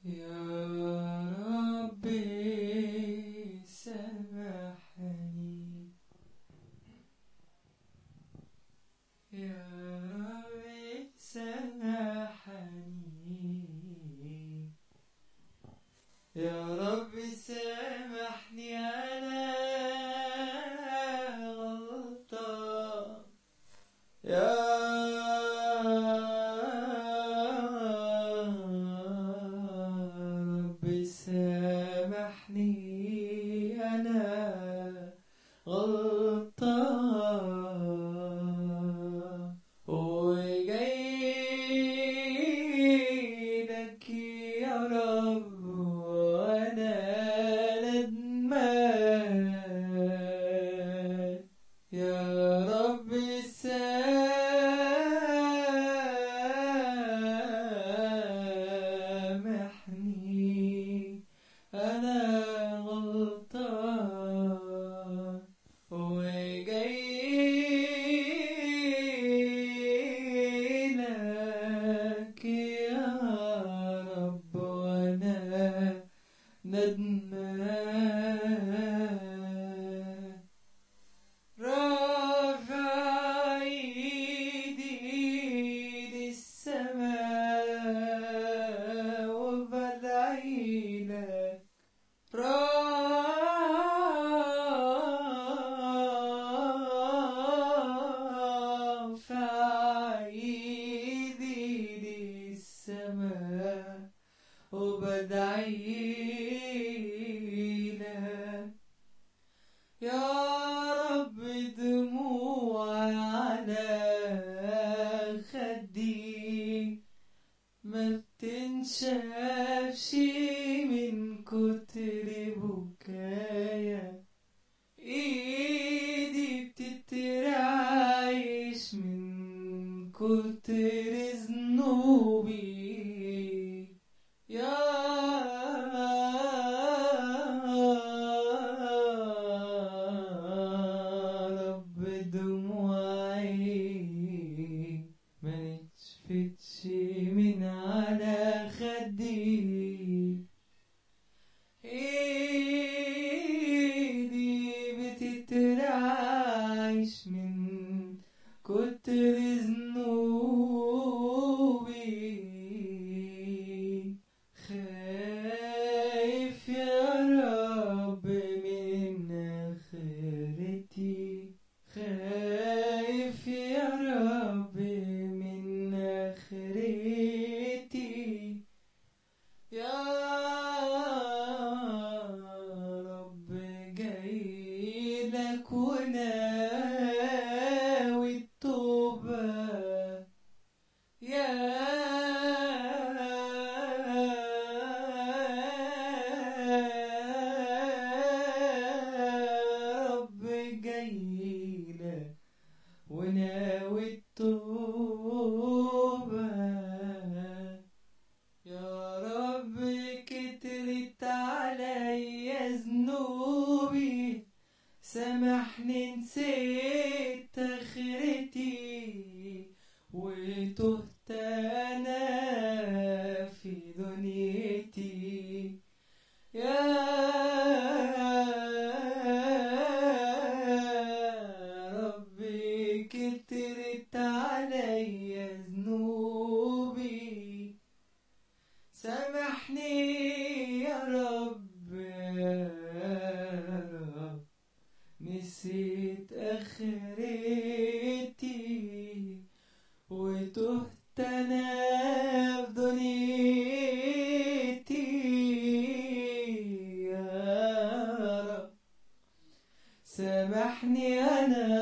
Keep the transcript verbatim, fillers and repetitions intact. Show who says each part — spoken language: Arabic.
Speaker 1: يا ربي سامحني، يا ربي سامحني، يا ربي سامحني أنا غلطان، يا ربي سامحني أنا غلطان، وجاي لك يا رب وأنا ندمان، يا رب سامحني أنا غلطان، وجاي لك يا رب وأنا ندمان، رافع ايدي للسماء وبدعي لك، رافع ايدي للسماء وبدعي لك، يا رب دموعي على خدي ما بتنشافش من كتر بكايا، ايدي بتترعش من كتر ذنوبي، يا رب دموعي ما نشفتش من على خدي، ايدي بتترعش من كتر ذنوبي، خايف يا رب من آخرتي، خايف يا رب من آخرتي، يا رب جاي لك وناوي التوبة، يا رب جاي لك وناوي التوبة، يا رب كترت عليا ذنوبي، سامحني نسيت آخرتي وتهت أنا في دنيتي، يا ربي كترت عليا ذنوبي، سامحني يا رب، يا رب نسيت آخرتي وتهت أنا في دنيتي، يا رب سامحني أنا